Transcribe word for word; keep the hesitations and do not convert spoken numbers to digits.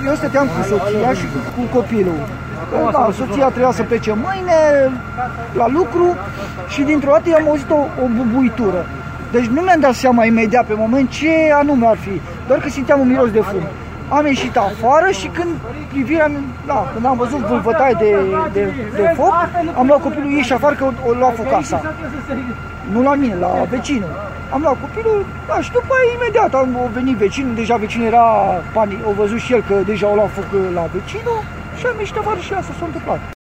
eu stăteam cu soția și cu, cu copilul. Da, soția trebuia să plece mâine la lucru și dintr-o dată am auzit o, o bubuitură. Deci nu mi-am dat seama imediat pe moment ce anume ar fi, doar că simțeam un miros de fum. Am ieșit afară și când privirea, da, când am văzut vâlvătaie de, de, de foc, am luat copilul, ieși afară că o, o lua foc casa. Nu la mine, la vecinul. Am luat copilul, da, și după aia imediat am venit vecinul, deja vecinul era panic, a văzut și el că deja o luat foc la vecinul și am ieșit afară și asta s-a întâmplat.